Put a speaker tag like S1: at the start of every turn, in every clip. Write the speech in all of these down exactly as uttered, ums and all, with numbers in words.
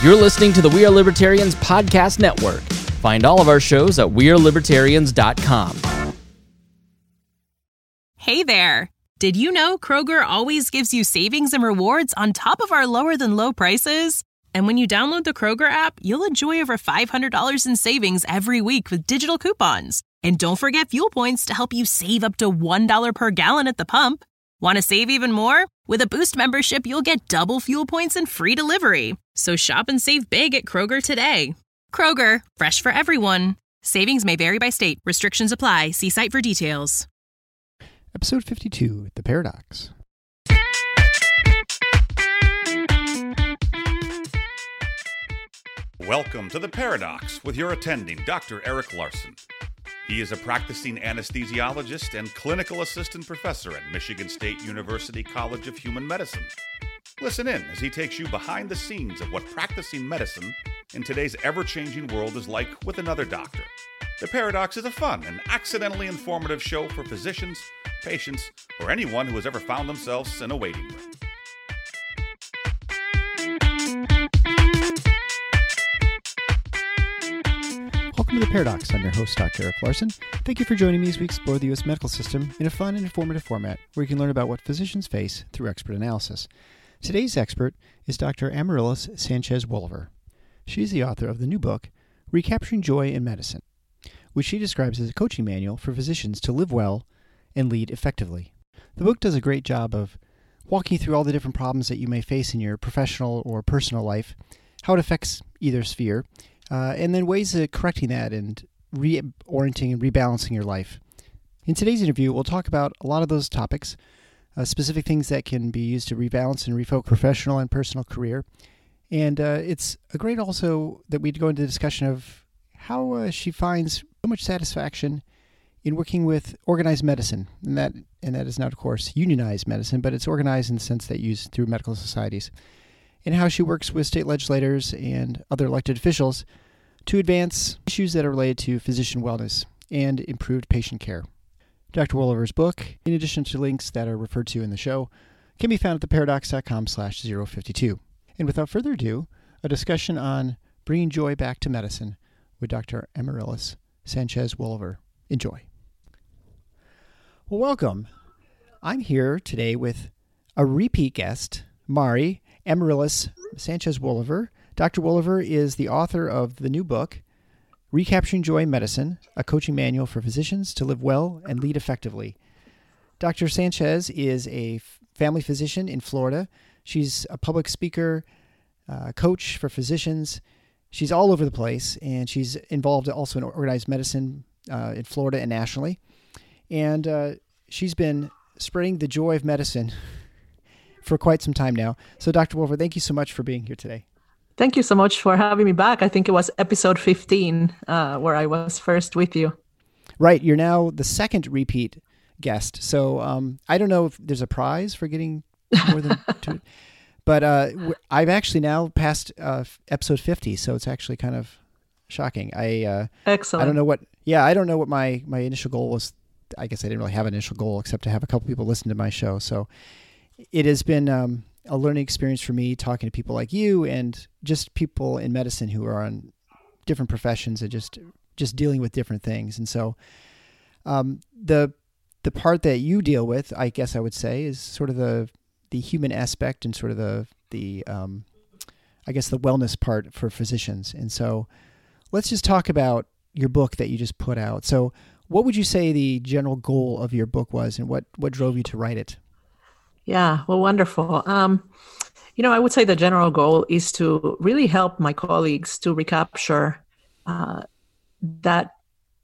S1: You're listening to the We Are Libertarians Podcast Network. Find all of our shows at we are libertarians dot com.
S2: Hey there! Did you know Kroger always gives you savings and rewards on top of our lower-than-low prices? And when you download the Kroger app, you'll enjoy over five hundred dollars in savings every week with digital coupons. And don't forget fuel points to help you save up to one dollar per gallon at the pump. Want to save even more? With a Boost membership, you'll get double fuel points and free delivery. So shop and save big at Kroger today. Kroger, fresh for everyone. Savings may vary by state. Restrictions apply. See site for details.
S3: Episode fifty-two, The Paradox.
S4: Welcome to The Paradox with your attending, Doctor Eric Larson. He is a practicing anesthesiologist and clinical assistant professor at Michigan State University College of Human Medicine. Listen in as he takes you behind the scenes of what practicing medicine in today's ever-changing world is like with another doctor. The Paradox is a fun and accidentally informative show for physicians, patients, or anyone who has ever found themselves in a waiting room.
S3: Welcome to The Paradox. I'm your host, Doctor Eric Larson. Thank you for joining me as we explore the U S medical system in a fun and informative format where you can learn about what physicians face through expert analysis. Today's expert is Doctor Amaryllis Sanchez-Wolliver. She is the author of the new book, Recapturing Joy in Medicine, which she describes as a coaching manual for physicians to live well and lead effectively. The book does a great job of walking you through all the different problems that you may face in your professional or personal life, how it affects either sphere, uh, and then ways of correcting that and reorienting and rebalancing your life. In today's interview, we'll talk about a lot of those topics, uh, specific things that can be used to rebalance and refocus professional and personal career. And uh, it's a great also that we'd go into a discussion of how uh, she finds so much satisfaction in working with organized medicine, and that and that is not, of course, unionized medicine, but it's organized in the sense that used through medical societies, and how she works with state legislators and other elected officials to advance issues that are related to physician wellness and improved patient care. Doctor Wolliver's book, in addition to links that are referred to in the show, can be found at theparadox.com slash 052. And without further ado, a discussion on bringing joy back to medicine with Doctor Amaryllis Sanchez-Wolliver. Enjoy. Well, welcome. I'm here today with a repeat guest, Mari Amaryllis Sanchez-Wolliver. Doctor Wolliver is the author of the new book, Recapturing Joy in Medicine, a coaching manual for physicians to live well and lead effectively. Doctor Sanchez is a family physician in Florida. She's a public speaker, uh, coach for physicians. She's all over the place, and she's involved also in organized medicine uh, in Florida and nationally. And uh, she's been spreading the joy of medicine for quite some time now. So, Doctor Wolliver, thank you so much for being here today.
S5: Thank you so much for having me back. I think it was episode fifteen uh, where I was first with you.
S3: Right. You're now the second repeat guest. So um, I don't know if there's a prize for getting more than two. But uh, I've actually now passed uh, episode fifty, so it's actually kind of shocking. I uh,
S5: Excellent.
S3: I don't know what. Yeah, I don't know what my, my initial goal was. I guess I didn't really have an initial goal except to have a couple people listen to my show. So it has been um, a learning experience for me talking to people like you and just people in medicine who are on different professions and just just dealing with different things. And so um, the the part that you deal with, I guess I would say, is sort of the the human aspect and sort of the, the um, I guess, the wellness part for physicians. And so let's just talk about your book that you just put out. So what would you say the general goal of your book was, and what, what drove you to write it?
S5: Yeah, well, wonderful. Um, you know, I would say the general goal is to really help my colleagues to recapture uh, that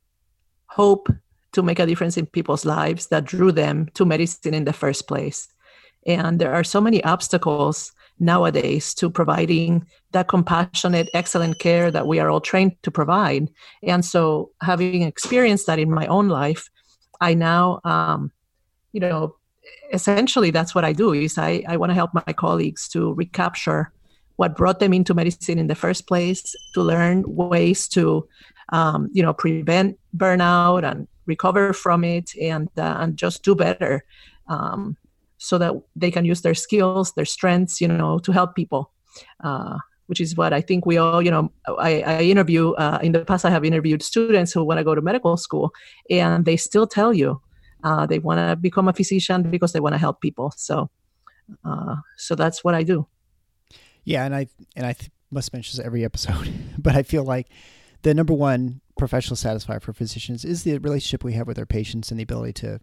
S5: hope to make a difference in people's lives that drew them to medicine in the first place. And there are so many obstacles nowadays to providing that compassionate, excellent care that we are all trained to provide. And so having experienced that in my own life, I now, um, you know, essentially that's what I do is I, I want to help my colleagues to recapture what brought them into medicine in the first place, to learn ways to, um, you know, prevent burnout and recover from it and, uh, and just do better. Um, so that they can use their skills, their strengths, you know, to help people uh, which is what I think we all, you know, I, I interview, uh, in the past I have interviewed students who want to go to medical school, and they still tell you uh, they want to become a physician because they want to help people. So, uh, so that's what I do.
S3: Yeah. And I, and I th- must mention this every episode, but I feel like the number one professional satisfier for physicians is the relationship we have with our patients and the ability to,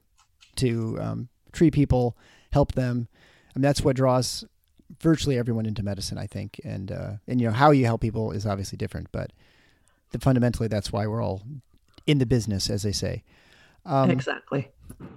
S3: to um, treat people, help them. I mean, that's what draws virtually everyone into medicine, I think. And, uh, and, you know, how you help people is obviously different, but the, fundamentally that's why we're all in the business, as they say. Um,
S5: exactly.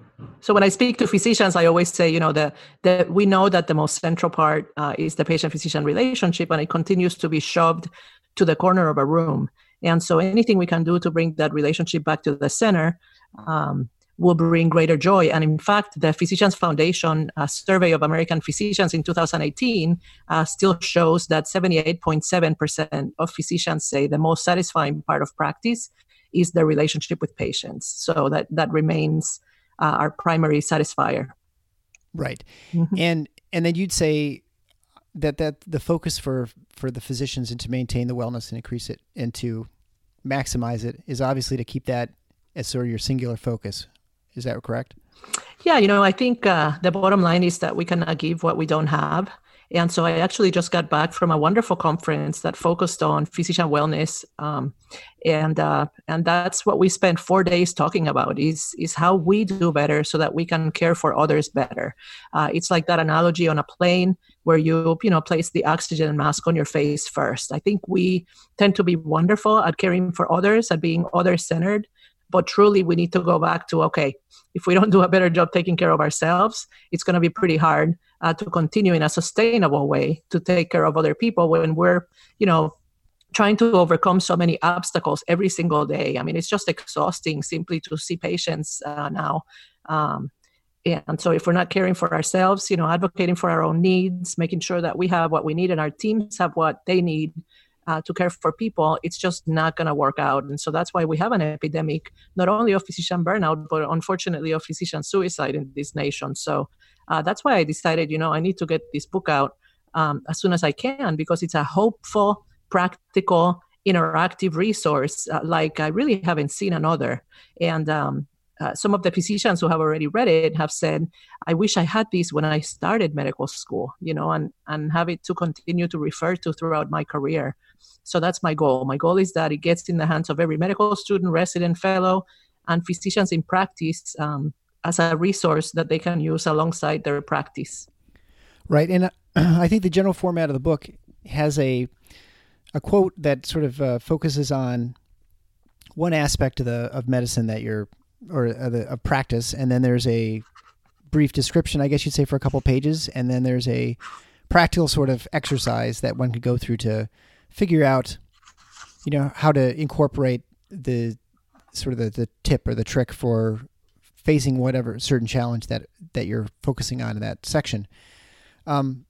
S5: So when I speak to physicians, I always say, you know, that that we know that the most central part uh, is the patient-physician relationship, and it continues to be shoved to the corner of a room. And so anything we can do to bring that relationship back to the center um, will bring greater joy. And in fact, the Physicians Foundation uh, survey of American physicians in two thousand eighteen uh, still shows that seventy-eight point seven percent of physicians say the most satisfying part of practice is the relationship with patients. So that, that remains uh, our primary satisfier.
S3: Right.
S5: Mm-hmm.
S3: And and then you'd say that, that the focus for, for the physicians and to maintain the wellness and increase it and to maximize it is obviously to keep that as sort of your singular focus. Is that correct?
S5: Yeah, you know, I think uh, the bottom line is that we cannot give what we don't have. And so I actually just got back from a wonderful conference that focused on physician wellness. Um, and uh, and that's what we spent four days talking about is, is how we do better so that we can care for others better. Uh, it's like that analogy on a plane where you, you know, place the oxygen mask on your face first. I think we tend to be wonderful at caring for others, at being other-centered. But truly, we need to go back to, okay, if we don't do a better job taking care of ourselves, it's going to be pretty hard uh, to continue in a sustainable way to take care of other people when we're, you know, trying to overcome so many obstacles every single day. I mean, it's just exhausting simply to see patients uh, now. Um, and so if we're not caring for ourselves, you know, advocating for our own needs, making sure that we have what we need and our teams have what they need, Uh, to care for people, it's just not going to work out. And so that's why we have an epidemic, not only of physician burnout, but unfortunately of physician suicide in this nation. So uh, that's why I decided, you know, I need to get this book out um, as soon as I can, because it's a hopeful, practical, interactive resource uh, like I really haven't seen another. And um, uh, some of the physicians who have already read it have said, I wish I had this when I started medical school, you know, and, and have it to continue to refer to throughout my career. So that's my goal. My goal is that it gets in the hands of every medical student, resident, fellow, and physicians in practice um, as a resource that they can use alongside their practice.
S3: Right. And uh, I think the general format of the book has a a quote that sort of uh, focuses on one aspect of the of medicine that you're, or uh, the of practice, and then there's a brief description, I guess you'd say, for a couple pages, and then there's a practical sort of exercise that one could go through to figure out, you know, how to incorporate the sort of the, the tip or the trick for facing whatever certain challenge that, that you're focusing on in that section. Um,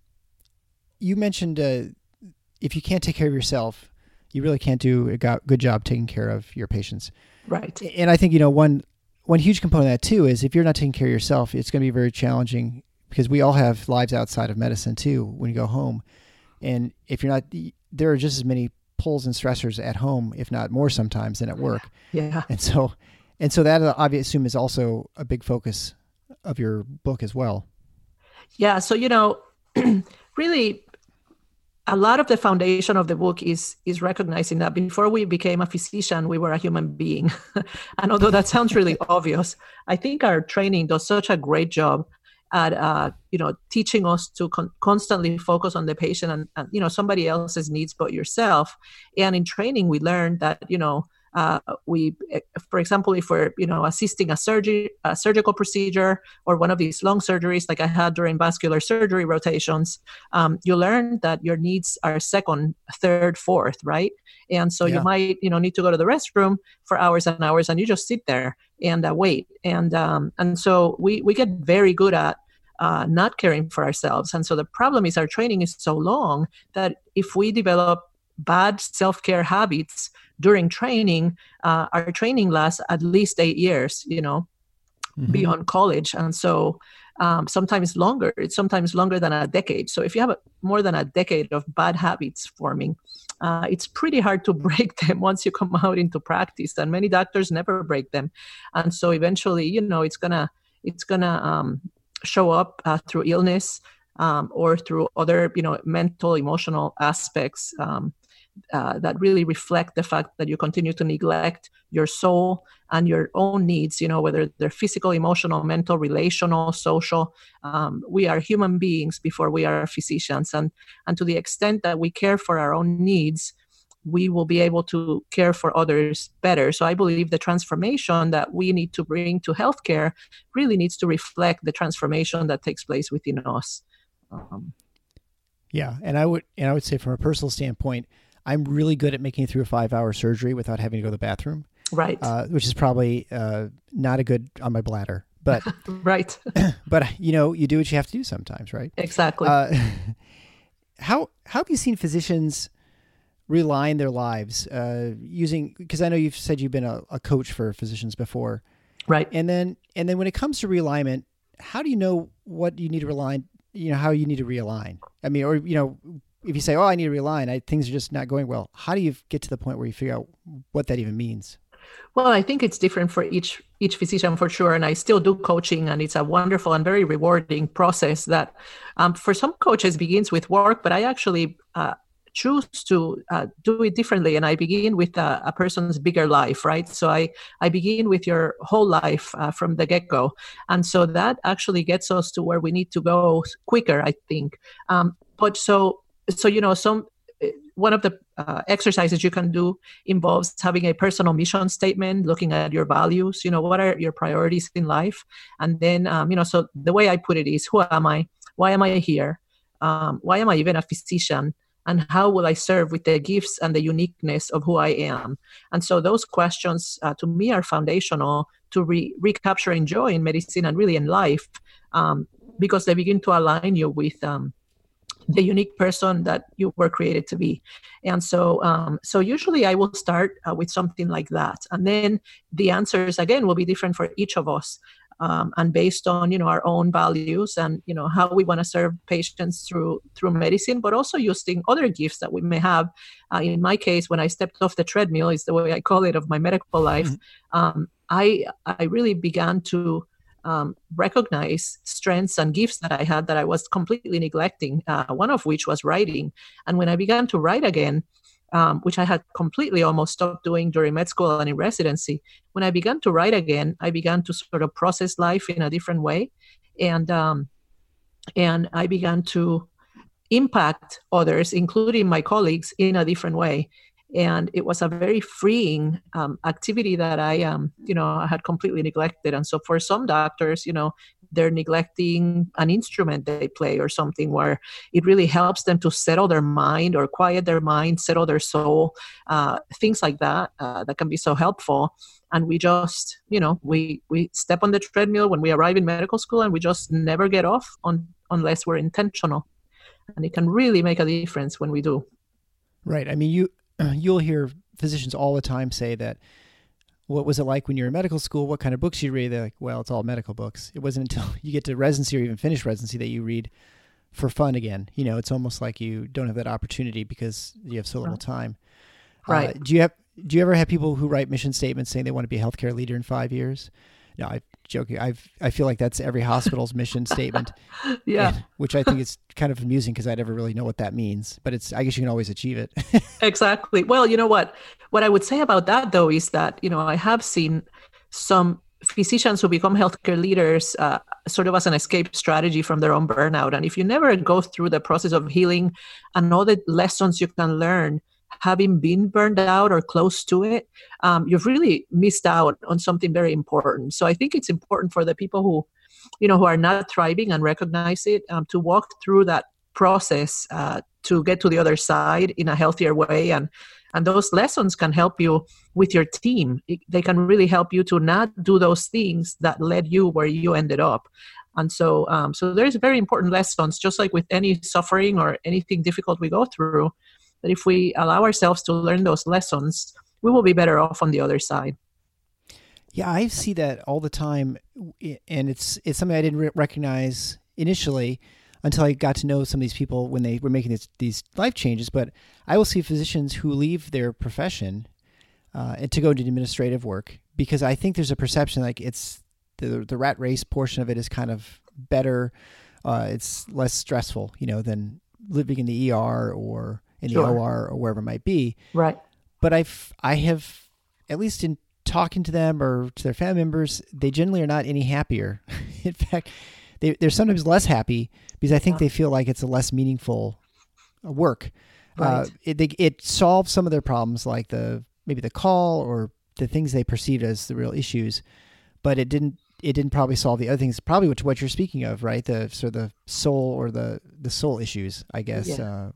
S3: you mentioned uh, if you can't take care of yourself, you really can't do a go- good job taking care of your patients.
S5: Right.
S3: And I think, you know, one one huge component of that too is if you're not taking care of yourself, it's going to be very challenging because we all have lives outside of medicine too when you go home. And if you're not, there are just as many pulls and stressors at home, if not more sometimes, than at work.
S5: Yeah.
S3: And so, and so that I assume is also a big focus of your book as well.
S5: Yeah. So, you know, really a lot of the foundation of the book is, is recognizing that before we became a physician, we were a human being. And although that sounds really obvious, I think our training does such a great job at, uh, you know, teaching us to con- constantly focus on the patient and, and, you know, somebody else's needs but yourself. And in training, we learned that, you know, uh, we, for example, if we're, you know, assisting a surgery, a surgical procedure or one of these long surgeries like I had during vascular surgery rotations, um, you learn that your needs are second, third, fourth, right? And so yeah. you might, you know, need to go to the restroom for hours and hours, and you just sit there and uh, wait. And um, and so we we get very good at uh, not caring for ourselves. And so the problem is our training is so long that if we develop bad self-care habits during training, uh, our training lasts at least eight years, you know. mm-hmm. beyond college. And so um, sometimes longer, it's sometimes longer than a decade. So if you have a, more than a decade of bad habits forming, uh, it's pretty hard to break them once you come out into practice. And many doctors never break them. And so eventually, you know, it's gonna, it's gonna um, show up uh, through illness um, or through other, you know, mental, emotional aspects um, uh, that really reflect the fact that you continue to neglect your soul and your own needs, you know, whether they're physical, emotional, mental, relational, social. Um, we are human beings before we are physicians. And, and to the extent that we care for our own needs, we will be able to care for others better. So I believe the transformation that we need to bring to healthcare really needs to reflect the transformation that takes place within us. Um,
S3: yeah. And I would, and I would say from a personal standpoint, I'm really good at making it through a five hour surgery without having to go to the bathroom.
S5: Right.
S3: Uh, which is probably uh, not a good on my bladder, but
S5: right.
S3: But you know, you do what you have to do sometimes, right?
S5: Exactly.
S3: Uh, how how have you seen physicians realign their lives uh, using? Because I know you've said you've been a, a coach for physicians before,
S5: right?
S3: And then and then when it comes to realignment, how do you know what you need to realign? You know, how you need to realign. I mean, or you know, if you say, "Oh, I need to realign," I, things are just not going well. How do you get to the point where you figure out what that even means?
S5: Well, I think it's different for each each physician for sure. And I still do coaching, and it's a wonderful and very rewarding process that um, for some coaches begins with work, but I actually uh, choose to uh, do it differently. And I begin with a, a person's bigger life, right? So I, I begin with your whole life uh, from the get-go. And so that actually gets us to where we need to go quicker, I think. Um, but so, so, you know, some, one of the uh, exercises you can do involves having a personal mission statement, looking at your values, you know, what are your priorities in life? And then, um, you know, so the way I put it is, who am I? Why am I here? Um, why am I even a physician? And how will I serve with the gifts and the uniqueness of who I am? And so those questions uh, to me are foundational to re- recapturing joy in medicine and really in life, um, because they begin to align you with um, the unique person that you were created to be. And so um, so usually I will start uh, with something like that. And then the answers, again, will be different for each of us. Um, and based on, you know, our own values and, you know, how we want to serve patients through through medicine, but also using other gifts that we may have. Uh, in my case, when I stepped off the treadmill, is the way I call it, of my medical life, mm-hmm. um, I I really began to um, recognize strengths and gifts that I had that I was completely neglecting, uh, one of which was writing. And when I began to write again, Um, which I had completely almost stopped doing during med school and in residency. When I began to write again, I began to sort of process life in a different way. And, um, and I began to impact others, including my colleagues, in a different way. And it was a very freeing um, activity that I, um, you know, I had completely neglected. And so for some doctors, you know, they're neglecting an instrument they play or something where it really helps them to settle their mind or quiet their mind, settle their soul, uh, things like that, uh, that can be so helpful. And we just, you know, we, we step on the treadmill when we arrive in medical school, and we just never get off on unless we're intentional. And it can really make a difference when we do.
S3: Right. I mean, you, you'll hear physicians all the time say that, what was it like when you were in medical school? What kind of books you read? They're like, well, it's all medical books. It wasn't until you get to residency or even finish residency that you read for fun again. You know, it's almost like you don't have that opportunity because you have so little time.
S5: Right.
S3: Uh, do you have, do you ever have people who write mission statements saying they want to be a healthcare leader in five years? No, I'm joking. I've, I feel like that's every hospital's mission statement.
S5: Yeah.
S3: And, which I think is kind of amusing because I never really know what that means, but it's, I guess you can always achieve it.
S5: Exactly. Well, you know what, what I would say about that though, is that, you know, I have seen some physicians who become healthcare leaders uh, sort of as an escape strategy from their own burnout. And if you never go through the process of healing and all the lessons you can learn having been burned out or close to it, um, you've really missed out on something very important. So I think it's important for the people who, you know, who are not thriving and recognize it, um, to walk through that process uh, to get to the other side in a healthier way. And and those lessons can help you with your team. It, they can really help you to not do those things that led you where you ended up. And so, um, so there's very important lessons, just like with any suffering or anything difficult we go through, that if we allow ourselves to learn those lessons, we will be better off on the other side.
S3: Yeah, I see that all the time, and it's it's something I didn't re- recognize initially until I got to know some of these people when they were making this, these life changes. But I will see physicians who leave their profession uh, and to go into administrative work because I think there's a perception like it's the the rat race portion of it is kind of better. Uh, it's less stressful, you know, than living in the E R or in
S5: Sure.
S3: the O R or wherever it might be.
S5: Right.
S3: But I've I have at least in talking to them or to their family members, they generally are not any happier. In fact, they, they're sometimes less happy because I think
S5: Yeah.
S3: they feel like it's a less meaningful work.
S5: Right.
S3: Uh, it, they, it solves some of their problems, like the maybe the call or the things they perceived as the real issues, but it didn't. It didn't probably solve the other things. Probably what what you're speaking of, right? The sort of the soul or the the soul issues, I guess.
S5: Yeah.
S3: Uh,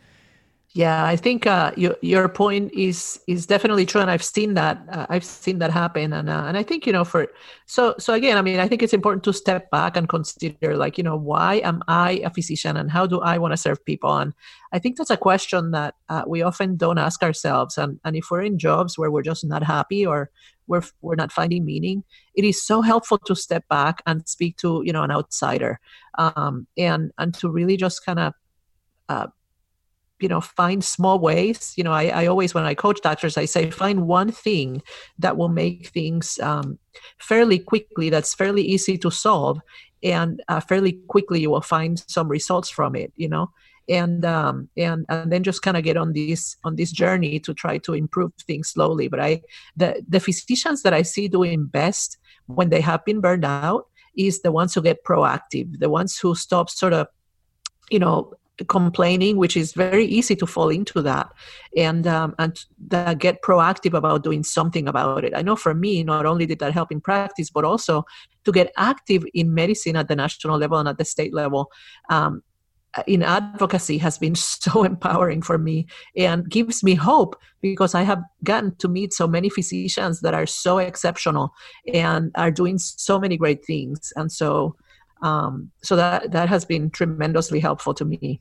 S5: Yeah, I think uh, your your point is is definitely true, and I've seen that uh, I've seen that happen, and uh, and I think you know for so so again, I mean, I think it's important to step back and consider, like, you know, why am I a physician, and how do I want to serve people? And I think that's a question that uh, we often don't ask ourselves, and and if we're in jobs where we're just not happy or we're we're not finding meaning, it is so helpful to step back and speak to you know an outsider, um, and and to really just kind of. Uh, you know, find small ways. You know, I, I always, when I coach doctors, I say, find one thing that will make things um, fairly quickly, that's fairly easy to solve. And uh, fairly quickly, you will find some results from it, you know, and um, and and then just kind of get on this on this journey to try to improve things slowly. But I, the, the physicians that I see doing best when they have been burned out is the ones who get proactive, the ones who stop sort of, you know, complaining, which is very easy to fall into that, and um, and that get proactive about doing something about it. I know for me, not only did that help in practice, but also to get active in medicine at the national level and at the state level. Um, in advocacy has been so empowering for me and gives me hope because I have gotten to meet so many physicians that are so exceptional and are doing so many great things. And so um, so that that has been tremendously helpful to me.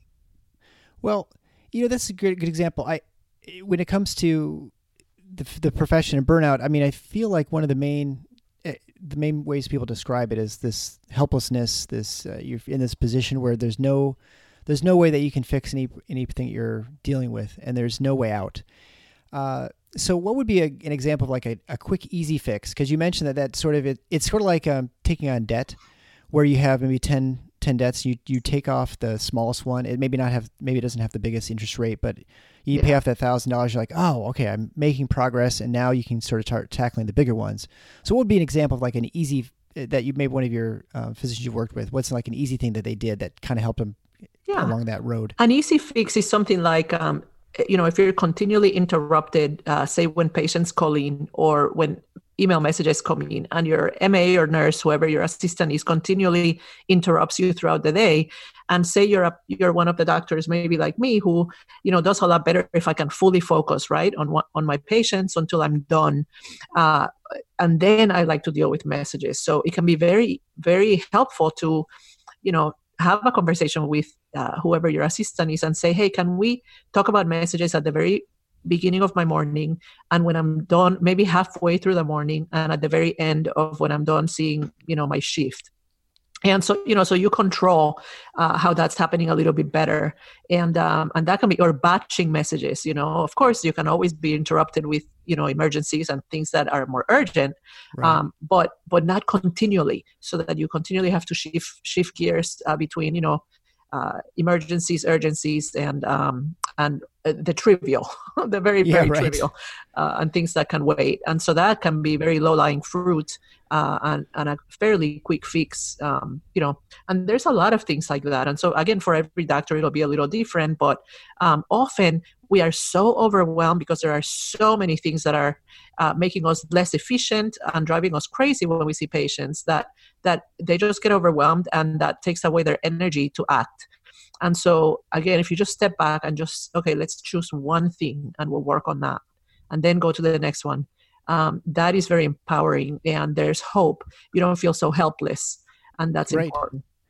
S3: Well, you know, that's a good good example. I, when it comes to the the profession and burnout, I mean, I feel like one of the main uh, the main ways people describe it is this helplessness. This uh, you're in this position where there's no there's no way that you can fix any anything you're dealing with, and there's no way out. Uh, so, what would be a, an example of like a, a quick, easy fix? Because you mentioned that that sort of it, it's sort of like um, taking on debt, where you have maybe ten ten debts, you you take off the smallest one. It maybe not have, maybe it doesn't have the biggest interest rate, but you
S5: Yeah.
S3: pay off that thousand dollars. You're like, oh, okay, I'm making progress, and now you can sort of start tackling the bigger ones. So, what would be an example of like an easy that you maybe one of your uh, physicians you've worked with? What's like an easy thing that they did that kind of helped them
S5: Yeah.
S3: along that road?
S5: An easy fix is something like, um, you know, if you're continually interrupted, uh, say when patients call in or when email messages come in and your M A or nurse, whoever your assistant is, continually interrupts you throughout the day. And say you're a, you're one of the doctors, maybe like me, who, you know, does a lot better if I can fully focus, right, on what, on my patients until I'm done. Uh, and then I like to deal with messages. So it can be very, very helpful to, you know, have a conversation with uh, whoever your assistant is and say, hey, can we talk about messages at the very beginning of my morning, and when I'm done, maybe halfway through the morning, and at the very end of when I'm done seeing, you know, my shift. And so, you know, so you control uh, how that's happening a little bit better. And um, and that can be, or batching messages, you know, of course, you can always be interrupted with, you know, emergencies and things that are more urgent,
S3: Right.
S5: um, but but not continually, so that you continually have to shift, shift gears uh, between, you know, uh, emergencies, urgencies, and um, and uh, the trivial, the very,
S3: Yeah,
S5: very
S3: right.
S5: trivial, uh, and things that can wait. And so that can be very low-lying fruit uh, and, and a fairly quick fix, um, you know, and there's a lot of things like that. And so again, for every doctor, it'll be a little different, but um, often we are so overwhelmed because there are so many things that are uh, making us less efficient and driving us crazy when we see patients that that they just get overwhelmed, and that takes away their energy to act. And so again, if you just step back and just, okay, let's choose one thing and we'll work on that, and then go to the next one. Um, that is very empowering, and there's hope. You don't feel so helpless, and that's
S3: Right.
S5: important.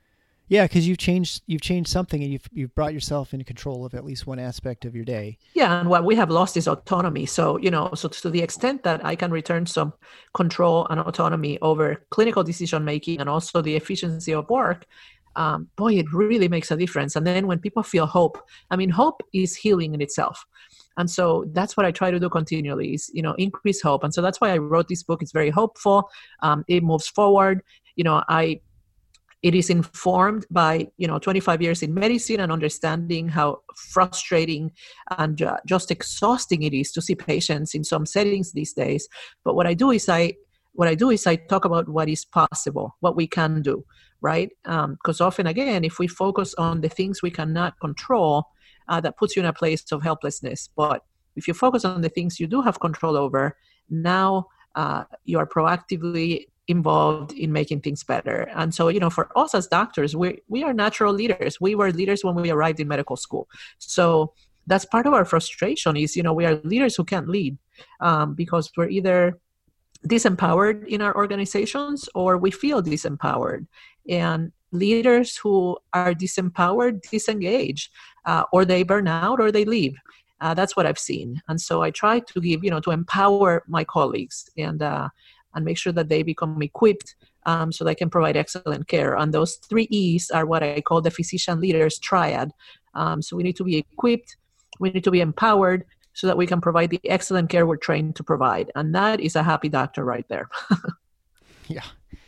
S3: Yeah, because you've changed you've changed something, and you've you've brought yourself into control of at least one aspect of your day.
S5: Yeah, and what we have lost is autonomy. So, you know, so to the extent that I can return some control and autonomy over clinical decision making and also the efficiency of work, um, boy, it really makes a difference. And then when people feel hope, I mean, hope is healing in itself. And so that's what I try to do continually is, you know, increase hope. And so that's why I wrote this book. It's very hopeful. Um, it moves forward. You know, I It is informed by, you know, twenty-five years in medicine and understanding how frustrating and uh, just exhausting it is to see patients in some settings these days. But what I do is I, what I do is I talk about what is possible, what we can do, right? Because um, often, again, if we focus on the things we cannot control, uh, that puts you in a place of helplessness. But if you focus on the things you do have control over, now uh, you are proactively involved in making things better. And so, you know, for us as doctors, we we are natural leaders. We were leaders when we arrived in medical school. So that's part of our frustration is, you know, we are leaders who can't lead um, because we're either disempowered in our organizations or we feel disempowered. And leaders who are disempowered disengage uh, or they burn out or they leave. Uh, that's what I've seen. And so I try to give, you know, to empower my colleagues and uh, and make sure that they become equipped um, so they can provide excellent care. And those three E's are what I call the physician leaders triad. Um, so we need to be equipped, we need to be empowered so that we can provide the excellent care we're trained to provide. And that is a happy doctor right there.
S3: Yeah.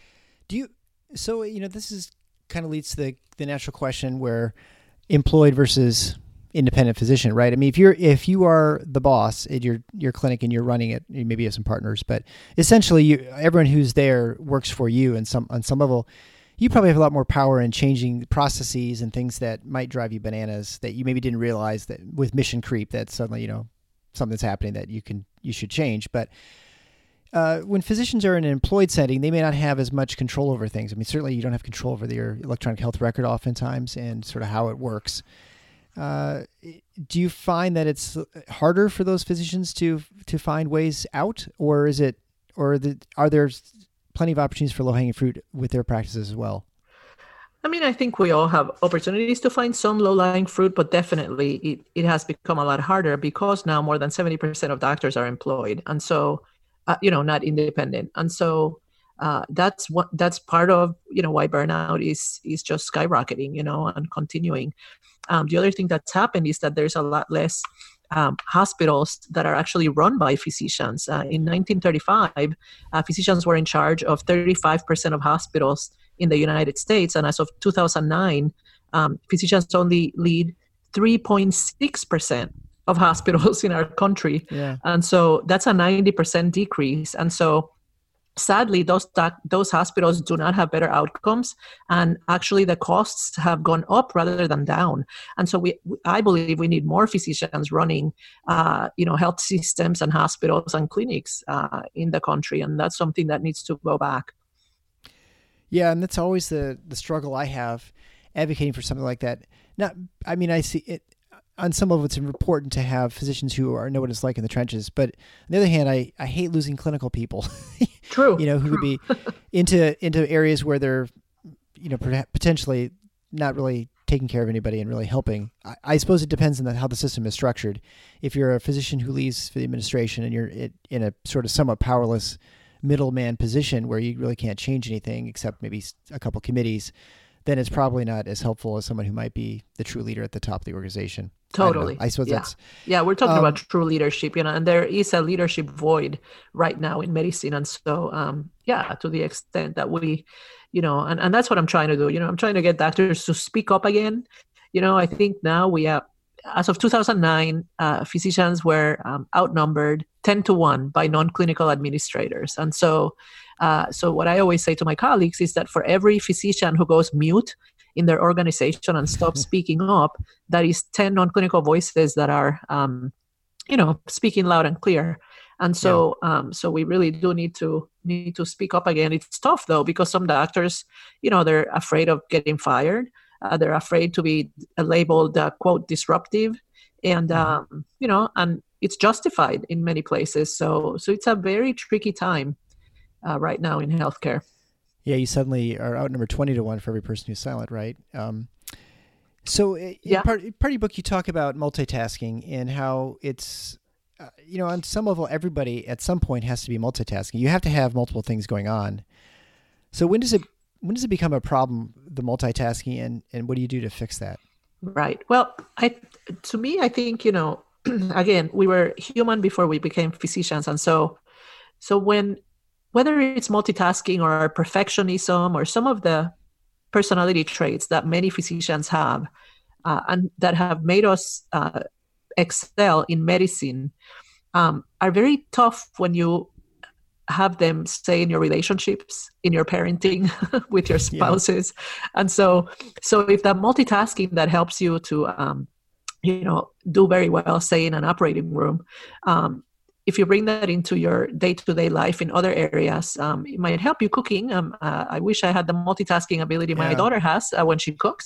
S3: Do you, so, you know, this is kind of leads to the, the natural question where employed versus independent physician, right? I mean, if you're, if you are the boss at your, your clinic and you're running it, you maybe have some partners, but essentially you, everyone who's there works for you and some, on some level, you probably have a lot more power in changing processes and things that might drive you bananas that you maybe didn't realize that with mission creep, that suddenly, you know, something's happening that you can, you should change. But uh, when physicians are in an employed setting, they may not have as much control over things. I mean, certainly you don't have control over your electronic health record oftentimes and sort of how it works. Uh, do you find that it's harder for those physicians to to find ways out, or is it, or the, are there plenty of opportunities for low-hanging fruit with their practices as well?
S5: I mean, I think we all have opportunities to find some low-lying fruit, but definitely it, it has become a lot harder because now more than seventy percent of doctors are employed, and so uh, you know, not independent, and so. Uh, that's what that's part of, you know, why burnout is is just skyrocketing, you know, and continuing. Um, the other thing that's happened is that there's a lot less um, hospitals that are actually run by physicians. Uh, in nineteen thirty-five, uh, physicians were in charge of thirty-five percent of hospitals in the United States, and as of two thousand nine, um, physicians only lead three point six percent of hospitals in our country.
S3: Yeah. And
S5: so that's a ninety percent decrease. And so sadly, those doc- those hospitals do not have better outcomes, and actually the costs have gone up rather than down. And so we, I believe, we need more physicians running, uh, you know, health systems and hospitals and clinics uh, in the country, and that's something that needs to go back.
S3: Yeah, and that's always the the struggle I have advocating for something like that. Not, I mean, I see it. On some level, it's important to have physicians who are know what it's like in the trenches. But on the other hand, I, I hate losing clinical people.
S5: True.
S3: You know, who would be into into areas where they're, you know, potentially not really taking care of anybody and really helping. I, I suppose it depends on the, how the system is structured. If you're a physician who leaves for the administration and you're in a sort of somewhat powerless middleman position where you really can't change anything except maybe a couple committees, then it's probably not as helpful as someone who might be the true leader at the top of the organization.
S5: Totally.
S3: I, I suppose
S5: yeah.
S3: that's...
S5: Yeah, we're talking
S3: um,
S5: about true leadership, you know, and there is a leadership void right now in medicine. And so, um, yeah, to the extent that we, you know, and, and that's what I'm trying to do. You know, I'm trying to get doctors to speak up again. You know, I think now we have, as of two thousand nine, uh, physicians were um, outnumbered ten to one by non-clinical administrators. And so, uh, so what I always say to my colleagues is that for every physician who goes mute in their organization and stops speaking up, that is ten non-clinical voices that are, um, you know, speaking loud and clear. And so, yeah. um, so we really do need to need to speak up again. It's tough though, because some doctors, you know, they're afraid of getting fired. Uh, they're afraid to be labeled, uh, quote, disruptive. And, um, you know, and it's justified in many places. So, so it's a very tricky time uh, right now in healthcare.
S3: Yeah, you suddenly are outnumbered twenty to one for every person who's silent, right? Um, so in
S5: Yeah.
S3: part, part of your book, you talk about multitasking and how it's, uh, you know, on some level, everybody at some point has to be multitasking. You have to have multiple things going on. So when does it when does it become a problem, the multitasking, and, and what do you do to fix that?
S5: Right. Well, I to me, I think, you know, again, we were human before we became physicians. And so, so when, whether it's multitasking or perfectionism or some of the personality traits that many physicians have uh, and that have made us uh, excel in medicine um, are very tough when you have them stay in your relationships, in your parenting with your spouses. Yeah. And so, so if that multitasking that helps you to, um, you know, do very well, say in an operating room, um, if you bring that into your day-to-day life in other areas, um, it might help you cooking. Um, uh, I wish I had the multitasking ability my yeah. daughter has uh, when she cooks.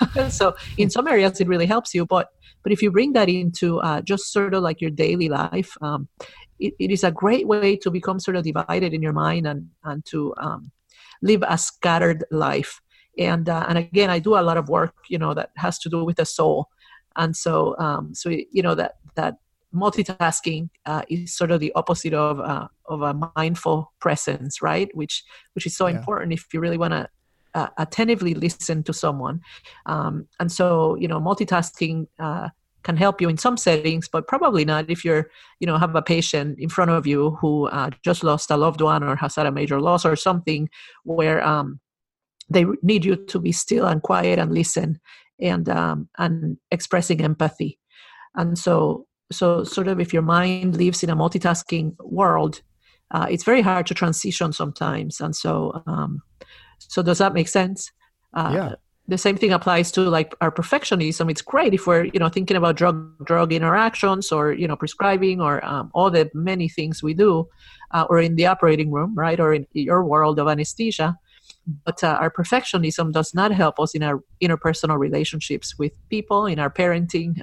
S5: So in some areas, it really helps you. But but if you bring that into uh, just sort of like your daily life, um, it, it is a great way to become sort of divided in your mind and, and to um, live a scattered life. And uh, and again, I do a lot of work, you know, that has to do with the soul. And so, um, so you know, that that multitasking uh, is sort of the opposite of uh, of a mindful presence, right? Which which is so yeah. important if you really want to uh, attentively listen to someone. Um, and so, you know, multitasking uh, can help you in some settings, but probably not if you're, you know, have a patient in front of you who uh, just lost a loved one or has had a major loss or something where um, they need you to be still and quiet and listen and um, and expressing empathy. And so. So sort of if your mind lives in a multitasking world, uh, it's very hard to transition sometimes. And so, um, so does that make sense? Uh,
S3: yeah.
S5: The same thing applies to like our perfectionism. It's great if we're, you know, thinking about drug drug interactions or, you know, prescribing or um, all the many things we do, uh, or in the operating room, right, or in your world of anesthesia. But uh, our perfectionism does not help us in our interpersonal relationships with people, in our parenting.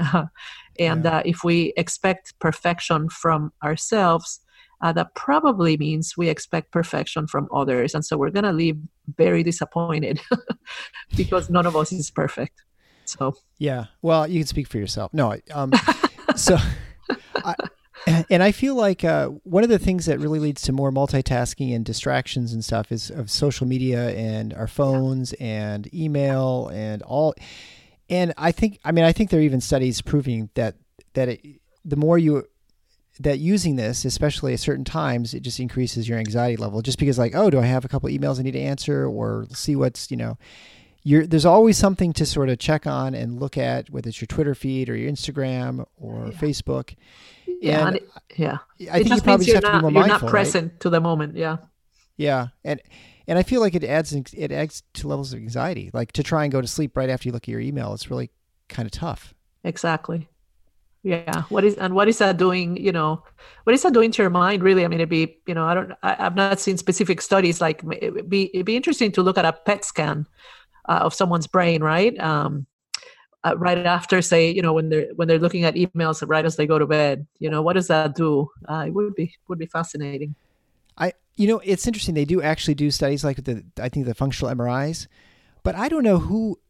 S5: and yeah. uh, if we expect perfection from ourselves, uh, that probably means we expect perfection from others. And so we're going to leave very disappointed because none of us is perfect. So
S3: yeah, well, you can speak for yourself. No, um, so I, and I feel like uh, one of the things that really leads to more multitasking and distractions and stuff is of social media and our phones and email and all. And I think, I mean, I think there are even studies proving that that it, the more you that using this, especially at certain times, it just increases your anxiety level. Just because, like, oh, do I have a couple emails I need to answer, or see what's, you know, you're, there's always something to sort of check on and look at, whether it's your Twitter feed or your Instagram or
S5: yeah.
S3: Facebook.
S5: Yeah,
S3: and
S5: and it, yeah.
S3: I
S5: it
S3: think
S5: just
S3: you probably
S5: means
S3: just
S5: you're
S3: have
S5: not,
S3: to be more
S5: you're
S3: mindful,
S5: not present
S3: right?
S5: to the moment. Yeah.
S3: Yeah, and and I feel like it adds it adds to levels of anxiety. Like to try and go to sleep right after you look at your email, it's really kind of tough.
S5: Exactly. Yeah. What is and what is that doing? You know, what is that doing to your mind? Really? I mean, it'd be, you know, I don't. I, I've not seen specific studies. Like it'd be it'd be interesting to look at a P E T scan uh, of someone's brain, right? Um, Uh, right after, say, you know, when they're when they're looking at emails right as they go to bed, you know, what does that do? Uh, it would be would be fascinating.
S3: I, you know, it's interesting. They do actually do studies like the, I think the functional M R Is, but I don't know who,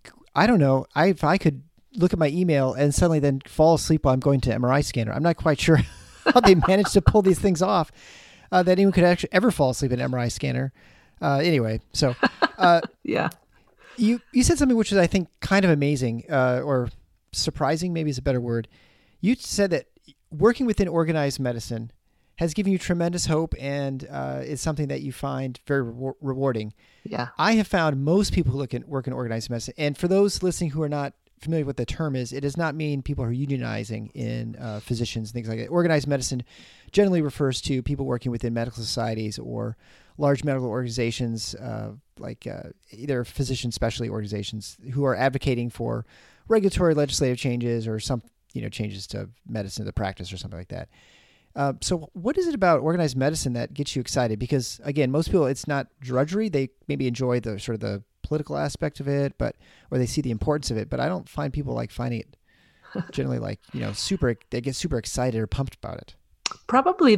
S3: I don't know. I if I could look at my email and suddenly then fall asleep while I'm going to M R I scanner. I'm not quite sure how they managed to pull these things off. Uh, that anyone could actually ever fall asleep in an M R I scanner. Uh, anyway, so uh,
S5: yeah.
S3: You you said something which is, I think, kind of amazing, uh, or surprising, maybe is a better word. You said that working within organized medicine has given you tremendous hope and uh, is something that you find very re- rewarding.
S5: Yeah.
S3: I have found most people who look at work in organized medicine, and for those listening who are not familiar with what the term is, it does not mean people who are unionizing in uh, physicians, things like that. Organized medicine generally refers to people working within medical societies or large medical organizations, uh, like uh, either physician specialty organizations who are advocating for regulatory legislative changes or some, you know, changes to medicine, the practice or something like that. Uh, so what is it about organized medicine that gets you excited? Because again, most people, it's not drudgery. They maybe enjoy the sort of the political aspect of it, but, or they see the importance of it, but I don't find people like finding it generally like, you know, super, they get super excited or pumped about it.
S5: Probably the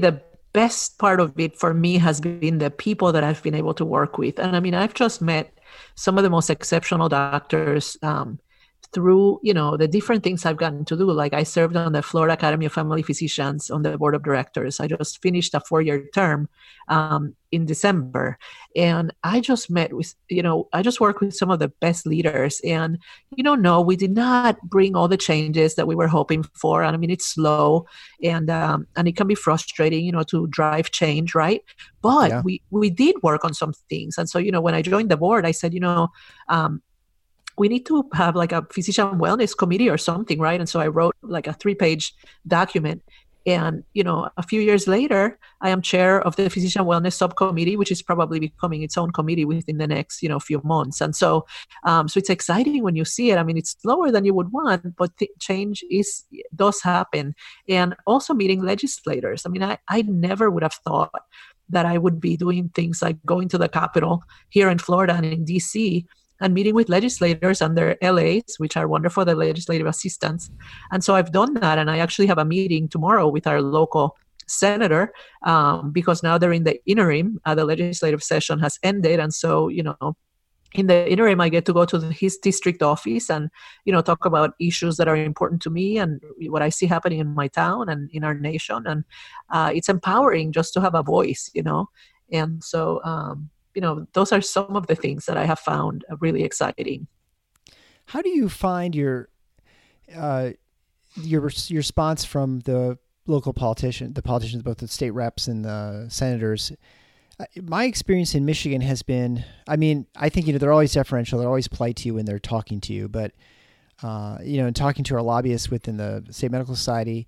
S5: best part of it for me has been the people that I've been able to work with. And I mean, I've just met some of the most exceptional doctors um, through, you know, the different things I've gotten to do. Like I served on the Florida Academy of Family Physicians on the board of directors. I just finished a four-year term um, in December. And I just met with, you know, I just worked with some of the best leaders. And, you know, no, we did not bring all the changes that we were hoping for. And I mean, it's slow and um, and it can be frustrating, you know, to drive change, right? But yeah. we, we did work on some things. And so, you know, when I joined the board, I said, you know, um, we need to have like a physician wellness committee or something, right? And so I wrote like a three-page document. And, you know, a few years later, I am chair of the physician wellness subcommittee, which is probably becoming its own committee within the next, you know, few months. And so, um, so it's exciting when you see it. I mean, it's slower than you would want, but the change is does happen. And also meeting legislators. I mean, I, I never would have thought that I would be doing things like going to the Capitol here in Florida and in D C and meeting with legislators and their L As, which are wonderful, the legislative assistants. And so I've done that. And I actually have a meeting tomorrow with our local senator um, because now they're in the interim. Uh, the legislative session has ended. And so, you know, in the interim, I get to go to the, his district office and, you know, talk about issues that are important to me and what I see happening in my town and in our nation. And uh, it's empowering just to have a voice, you know. And so, um, you know, those are some of the things that I have found really exciting.
S3: How do you find your uh, your your response from the local politician, the politicians, both the state reps and the senators? My experience in Michigan has been, I mean, I think, you know, they're always deferential. They're always polite to you when they're talking to you. But, uh, you know, in talking to our lobbyists within the State Medical Society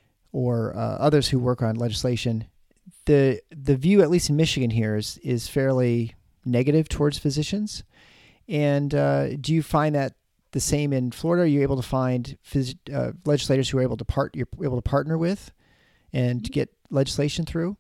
S3: or uh, others who work on legislation, the the view, at least in Michigan here, is, is fairly negative towards physicians. And uh, do you find that the same in Florida? Are you able to find phys- uh, legislators who are able to part you're able to partner with and to get legislation through?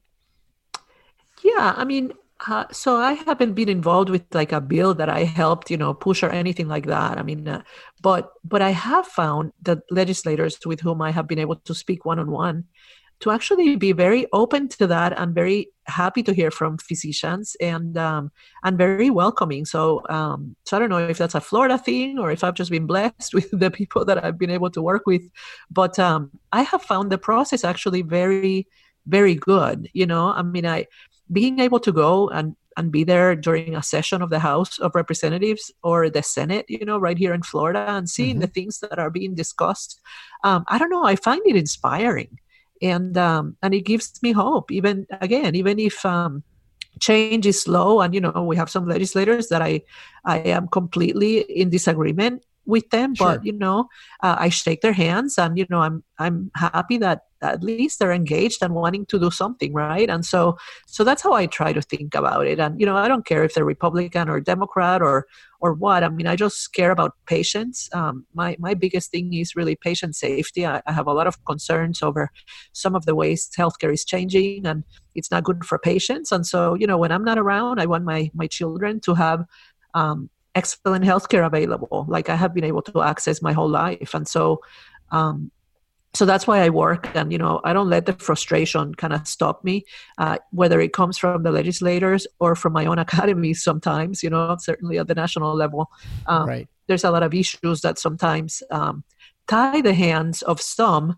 S5: Yeah, I mean, uh, so I haven't been involved with like a bill that I helped, you know, push or anything like that. I mean, uh, but but I have found that legislators with whom I have been able to speak one-on-one to actually be very open to that and very happy to hear from physicians and um, and very welcoming. So um, so I don't know if that's a Florida thing or if I've just been blessed with the people that I've been able to work with. But um, I have found the process actually very, very good. You know, I mean, I being able to go and, and be there during a session of the House of Representatives or the Senate, you know, right here in Florida and seeing mm-hmm. the things that are being discussed. Um, I don't know, I find it inspiring. And um, and it gives me hope, even, again, even if um, change is slow and, you know, we have some legislators that I, I am completely in disagreement with them,
S3: sure.
S5: but, you know, uh, I shake their hands and, you know, I'm I'm happy that at least they're engaged and wanting to do something, right? And so so that's how I try to think about it. And, you know, I don't care if they're Republican or Democrat or or what. I mean, I just care about patients. Um, my, my biggest thing is really patient safety. I, I have a lot of concerns over some of the ways healthcare is changing and it's not good for patients. And so, you know, when I'm not around, I want my, my children to have um, excellent healthcare available, like I have been able to access my whole life. And so, um, so that's why I work. And, you know, I don't let the frustration kind of stop me, uh, whether it comes from the legislators or from my own academy sometimes, you know, certainly at the national level. Um,
S3: right.
S5: There's a lot of issues that sometimes um, tie the hands of some,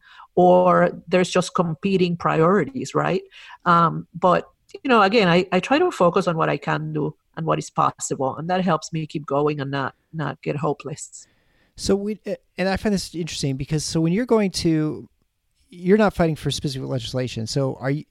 S5: or there's just competing priorities, right? Um, but, you know, again, I, I try to focus on what I can do and what is possible. And that helps me keep going and not, not get hopeless.
S3: So we, and I find this interesting because, so when you're going to, you're not fighting for specific legislation. So are you,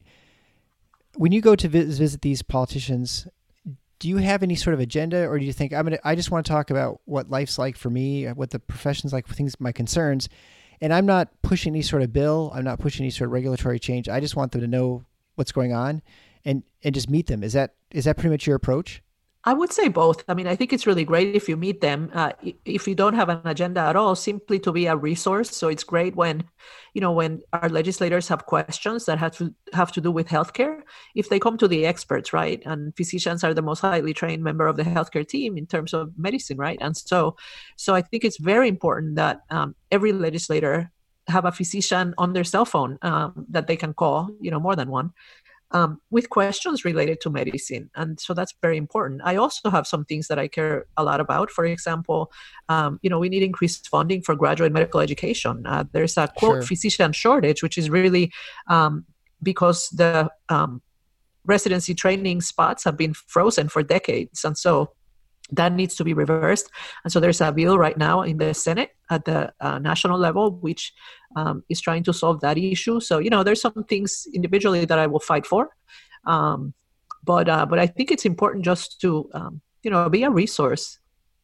S3: when you go to visit, visit these politicians, do you have any sort of agenda, or do you think I'm going to, I just want to talk about what life's like for me, what the profession's like, things, my concerns, and I'm not pushing any sort of bill. I'm not pushing any sort of regulatory change. I just want them to know what's going on and, and just meet them. Is that, is that pretty much your approach?
S5: I would say both. I mean, I think it's really great if you meet them. Uh, if you don't have an agenda at all, simply to be a resource. So it's great when, you know, when our legislators have questions that have to have to do with healthcare, if they come to the experts, right? And physicians are the most highly trained member of the healthcare team in terms of medicine, right? And so, so I think it's very important that um, every legislator have a physician on their cell phone um, that they can call, you know, more than one. um, with questions related to medicine. And so that's very important. I also have some things that I care a lot about. For example, um, you know, we need increased funding for graduate medical education. Uh, there's a quote
S3: Sure.
S5: physician shortage, which is really um, because the um, residency training spots have been frozen for decades. And so that needs to be reversed. And so there's a bill right now in the Senate at the uh, national level, which um, is trying to solve that issue. So, you know, there's some things individually that I will fight for. Um, but uh, but I think it's important just to, um, you know, be a resource.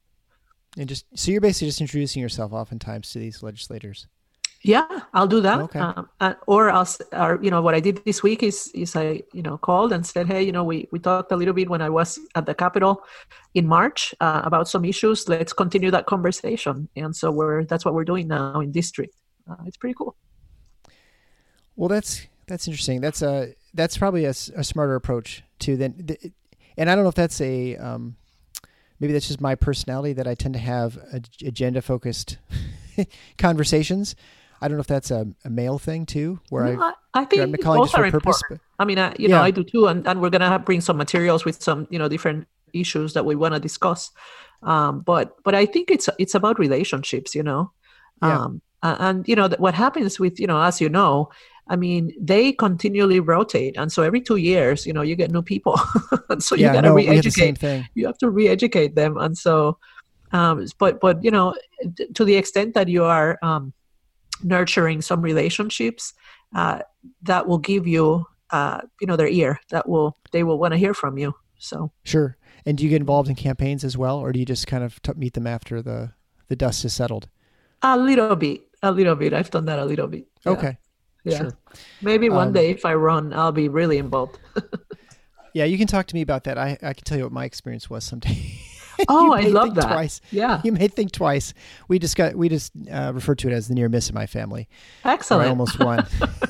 S3: And just so you're basically just introducing yourself oftentimes to these legislators.
S5: Yeah, I'll do that.
S3: Okay.
S5: Um, uh, or I'll, s- or, you know, what I did this week is, is I, you know, called and said, hey, you know, we, we talked a little bit when I was at the Capitol in March uh, about some issues. Let's continue that conversation. And so we're, that's what we're doing now in district. Uh, it's pretty cool.
S3: Well, that's that's interesting. That's a that's probably a, s- a smarter approach too. Than, th- and I don't know if that's a um, maybe that's just my personality that I tend to have agenda focused conversations. I don't know if that's a, a male thing too, where
S5: No,
S3: I
S5: I, I think
S3: I'm calling
S5: both
S3: just for
S5: are
S3: purpose.
S5: important. I mean, I, you know,
S3: Yeah.
S5: I do too, and, and we're gonna have, bring some materials with some, you know, different issues that we want to discuss. Um, but but I think it's it's about relationships, you know,
S3: Yeah.
S5: um, a- and you know that what happens with, you know, as you know, I mean, they continually rotate, and so every two years, you know, you get new people, and so you
S3: yeah,
S5: got to
S3: no, we have the same
S5: re-educate.
S3: thing.
S5: You have to re-educate them, and so, um, but but you know, t- to the extent that you are um, nurturing some relationships, uh, that will give you, uh, you know, their ear. That will they will want to hear from you. So
S3: Sure. And do you get involved in campaigns as well, or do you just kind of t- meet them after the the dust is settled?
S5: a little bit, a little bit. I've done that a little bit. Yeah.
S3: Okay.
S5: Yeah.
S3: Sure.
S5: Maybe one
S3: Um,
S5: day if I run, I'll be really involved.
S3: Yeah, you can talk to me about that. I, I can tell you what my experience was someday.
S5: Oh,
S3: You
S5: I
S3: may
S5: love
S3: think
S5: that.
S3: Twice.
S5: Yeah.
S3: You may think twice. We just got we just uh, refer to it as the near miss in my family. Where
S5: Excellent.
S3: I almost won.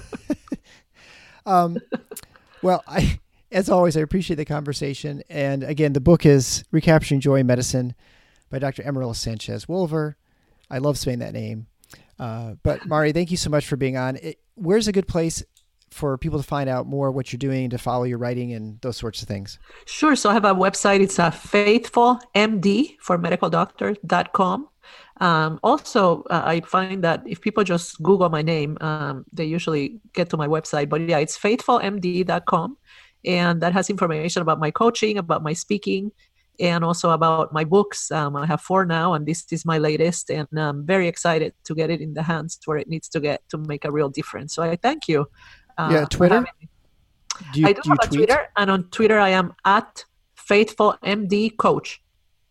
S3: um, well, I as always, I appreciate the conversation. And again, the book is Recapturing Joy in Medicine by Doctor Amaryllis Sanchez-Wolver. I love saying that name. Uh, but Mari, thank you so much for being on. It, where's a good place for people to find out more what you're doing, to follow your writing and those sorts of things?
S5: Sure. So I have a website. It's a faithful M D for medical doctor dot com. Um, also, uh, I find that if people just Google my name, um, they usually get to my website. But yeah, it's faithful M D dot com. And that has information about my coaching, about my speaking, and also about my books. Um, I have four now, and this is my latest. And I'm very excited to get it in the hands where it needs to get to make a real difference. So I thank you. Uh,
S3: Yeah,
S5: for
S3: Twitter?
S5: having me.
S3: Do you,
S5: I do
S3: do you
S5: have a
S3: tweet?
S5: Twitter, and on Twitter I am at faithful M D coach.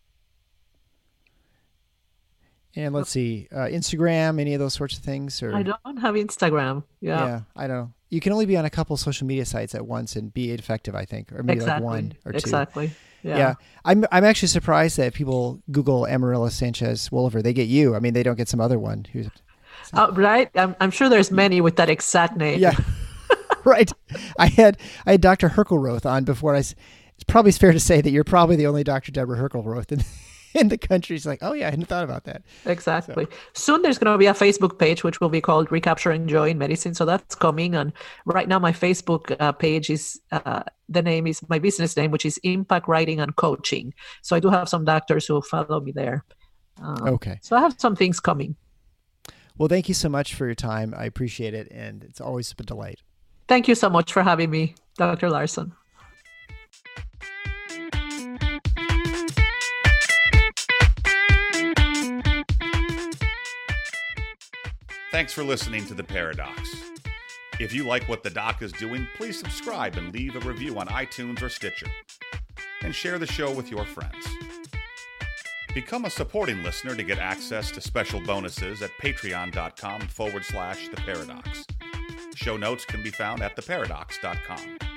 S3: And let's see, uh, Instagram, any of those sorts of things? Or
S5: I don't have Instagram. Yeah,
S3: yeah, I don't know. You can only be on a couple social media sites at once and be effective, I think, or maybe
S5: exactly.
S3: like one or two.
S5: Exactly. Yeah.
S3: Yeah. I'm I'm actually surprised that people Google Amaryllis Sanchez-Wolver, they get you. I mean, they don't get some other one who's
S5: Uh, right. I'm, I'm sure there's many with that exact name.
S3: yeah, right. I had I had Doctor Herkelroth on before. I s- it's probably fair to say that you're probably the only Doctor Deborah Herkelroth in in the country. It's like, oh yeah, I hadn't thought about that.
S5: Exactly. Soon there's going to be a Facebook page which will be called Recapturing Joy in Medicine. So that's coming. And right now my Facebook uh, page is, uh, the name is my business name, which is Impact Writing and Coaching. So I do have some doctors who follow me there. Um,
S3: Okay.
S5: So I have some things coming.
S3: Well, thank you so much for your time. I appreciate it, and it's always a delight.
S5: Thank you so much for having me, Doctor Larson.
S4: Thanks for listening to The Paradox. If you like what the doc is doing, please subscribe and leave a review on iTunes or Stitcher. And share the show with your friends. Become a supporting listener to get access to special bonuses at patreon.com forward slash The Paradox. Show notes can be found at the paradox dot com.